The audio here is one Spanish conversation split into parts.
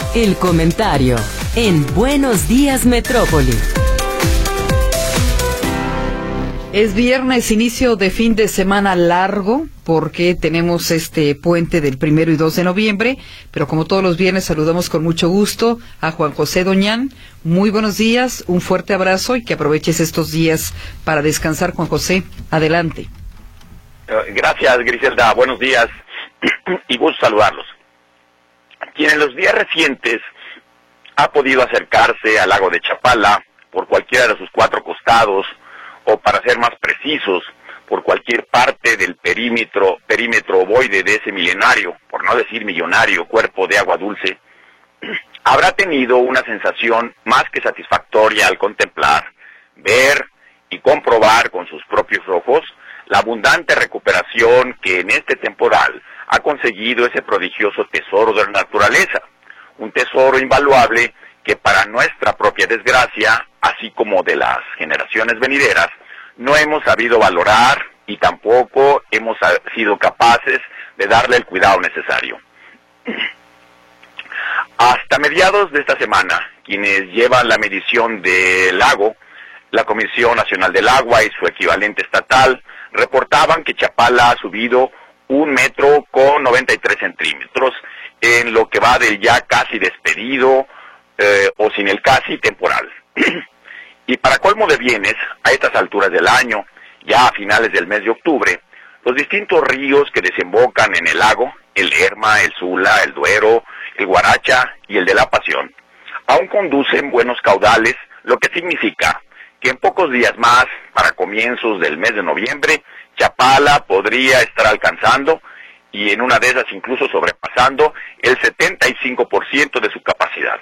El comentario en Buenos Días Metrópoli. Es viernes, inicio de fin de semana largo, porque tenemos este puente del 1 y 2 de noviembre, pero como todos los viernes saludamos con mucho gusto a Juan José Doñán. Muy buenos días, un fuerte abrazo y que aproveches estos días para descansar, Juan José. Adelante. Gracias, Griselda. Buenos días y gusto saludarlos. Quien en los días recientes ha podido acercarse al lago de Chapala por cualquiera de sus 4 costados, o para ser más precisos, por cualquier parte del perímetro ovoide de ese milenario, por no decir millonario, cuerpo de agua dulce, habrá tenido una sensación más que satisfactoria al contemplar, ver y comprobar con sus propios ojos la abundante recuperación que en este temporal ha conseguido ese prodigioso tesoro de la naturaleza, un tesoro invaluable que para nuestra propia desgracia, así como de las generaciones venideras, no hemos sabido valorar y tampoco hemos sido capaces de darle el cuidado necesario. Hasta mediados de esta semana, quienes llevan la medición del lago, la Comisión Nacional del Agua y su equivalente estatal, reportaban que Chapala ha subido 1 metro con 93 centímetros en lo que va del ya casi despedido o sin el casi temporal. Y para colmo de bienes, a estas alturas del año, ya a finales del mes de octubre, los distintos ríos que desembocan en el lago, el Lerma, el Sula, el Duero, el Guaracha y el de la Pasión, aún conducen buenos caudales, lo que significa que en pocos días más, para comienzos del mes de noviembre, Chapala podría estar alcanzando, y en una de esas incluso sobrepasando, el 75% de su capacidad.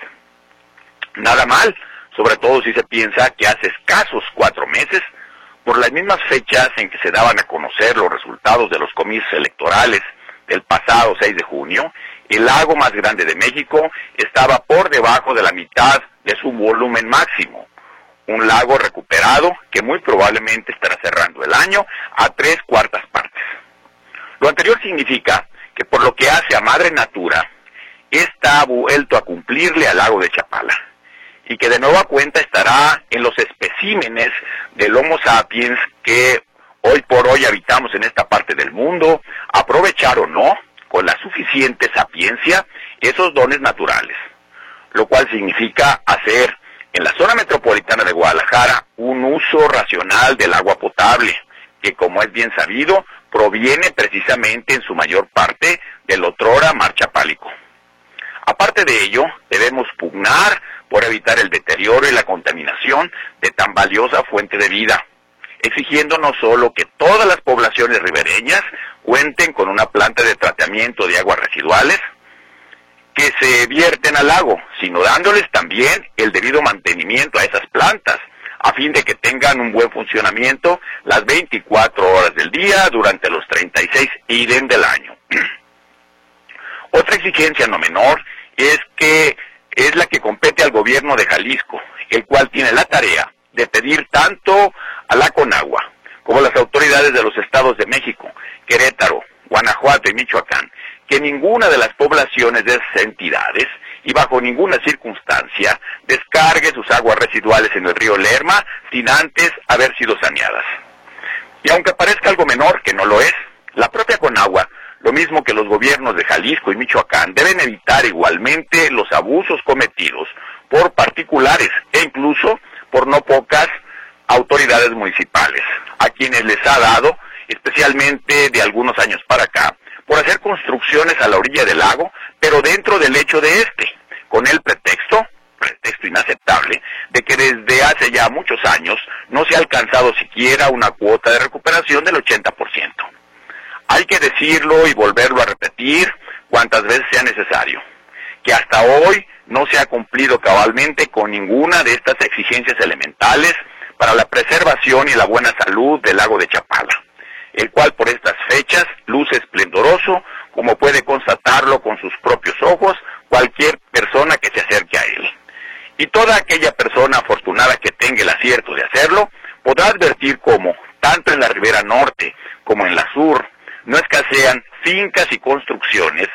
Nada mal, sobre todo si se piensa que hace escasos 4 meses, por las mismas fechas en que se daban a conocer los resultados de los comicios electorales del pasado 6 de junio, el lago más grande de México estaba por debajo de la mitad de su volumen máximo. Un lago recuperado que muy probablemente estará cerrando el año a 3/4 partes. Lo anterior significa que por lo que hace a Madre Natura, está vuelto a cumplirle al lago de Chapala, y que de nueva cuenta estará en los especímenes del Homo sapiens que hoy por hoy habitamos en esta parte del mundo, aprovechar o no, con la suficiente sapiencia, esos dones naturales, lo cual significa hacer en la zona metropolitana de Guadalajara un uso racional del agua potable, que como es bien sabido, proviene precisamente en su mayor parte del otrora mar Chapálico. Aparte de ello, debemos pugnar por evitar el deterioro y la contaminación de tan valiosa fuente de vida, exigiendo no solo que todas las poblaciones ribereñas cuenten con una planta de tratamiento de aguas residuales que se vierten al lago, sino dándoles también el debido mantenimiento a esas plantas, a fin de que tengan un buen funcionamiento las 24 horas del día durante los 36 idem del año. Otra exigencia no menor es la que compete al gobierno de Jalisco, el cual tiene la tarea de pedir tanto a la Conagua como a las autoridades de los estados de México, Querétaro, Guanajuato y Michoacán, que ninguna de las poblaciones de esas entidades y bajo ninguna circunstancia descargue sus aguas residuales en el río Lerma sin antes haber sido saneadas. Y aunque parezca algo menor, que no lo es, la propia Conagua, lo mismo que los gobiernos de Jalisco y Michoacán, deben evitar igualmente los abusos cometidos por particulares e incluso por no pocas autoridades municipales, a quienes les ha dado, especialmente de algunos años para acá, por hacer construcciones a la orilla del lago, pero dentro del lecho de este, con el pretexto inaceptable, de que desde hace ya muchos años no se ha alcanzado siquiera una cuota de recuperación del 80%. Hay que decirlo y volverlo a repetir cuantas veces sea necesario, que hasta hoy no se ha cumplido cabalmente con ninguna de estas exigencias elementales para la preservación y la buena salud del lago de Chapala, el cual por estas fechas luce esplendoroso, como puede constatarlo con sus propios ojos cualquier persona que se acerque a él. Y toda aquella persona afortunada que tenga el acierto de hacerlo, podrá advertir cómo, tanto en la ribera norte como en la sur, no escasean fincas y construcciones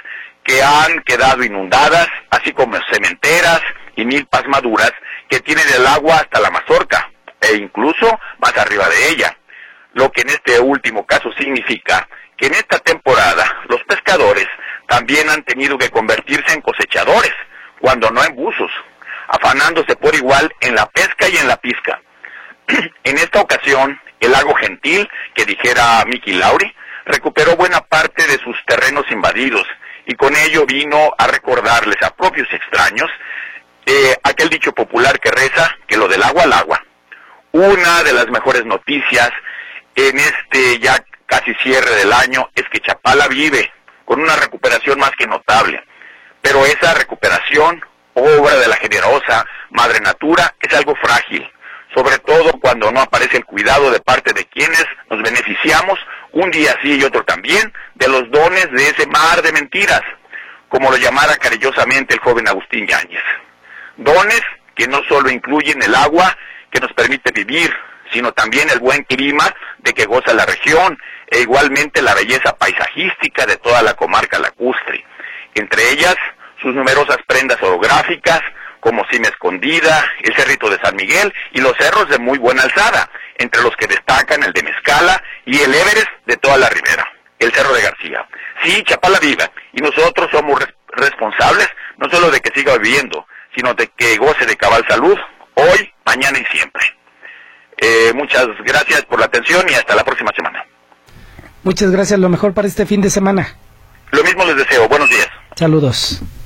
que han quedado inundadas, así como cementeras y milpas maduras que tienen el agua hasta la mazorca, e incluso más arriba de ella. Lo que en este último caso significa que en esta temporada los pescadores también han tenido que convertirse en cosechadores, cuando no en buzos, afanándose por igual en la pesca y en la pizca. En esta ocasión, el lago Gentil, que dijera Mickey Lauri, recuperó buena parte de sus terrenos invadidos, y con ello vino a recordarles a propios y extraños aquel dicho popular que reza que lo del agua al agua. Una de las mejores noticias en este ya casi cierre del año es que Chapala vive con una recuperación más que notable, pero esa recuperación, obra de la generosa Madre Natura, es algo frágil, sobre todo cuando no aparece el cuidado de parte de quienes nos beneficiamos, un día sí y otro también, de los dones de ese mar de mentiras, como lo llamara cariñosamente el joven Agustín Yáñez. Dones que no solo incluyen el agua que nos permite vivir, sino también el buen clima de que goza la región, e igualmente la belleza paisajística de toda la comarca lacustre, entre ellas sus numerosas prendas orográficas, como Cima Escondida, el Cerrito de San Miguel y los cerros de muy buena alzada, entre los que destacan el de Mezcala y el Everest de toda la ribera, el Cerro de García. Sí, Chapala viva, y nosotros somos responsables no solo de que siga viviendo, sino de que goce de cabal salud, hoy, mañana y siempre. Muchas gracias por la atención y hasta la próxima semana. Muchas gracias, lo mejor para este fin de semana. Lo mismo les deseo, buenos días. Saludos.